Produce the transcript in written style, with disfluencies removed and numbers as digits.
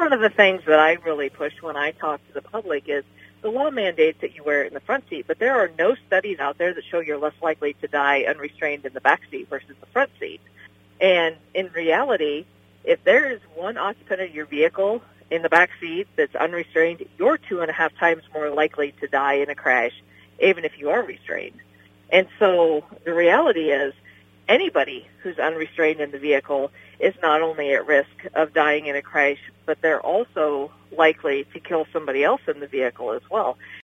one of the things that I really push when I talk to the public is the law mandates that you wear it in the front seat, but there are no studies out there that show you're less likely to die unrestrained in the back seat versus the front seat. And in reality, if there is one occupant of your vehicle in the back seat that's unrestrained, you're 2.5 times more likely to die in a crash, even if you are restrained. And so the reality is anybody who's unrestrained in the vehicle is not only at risk of dying in a crash, but they're also likely to kill somebody else in the vehicle as well.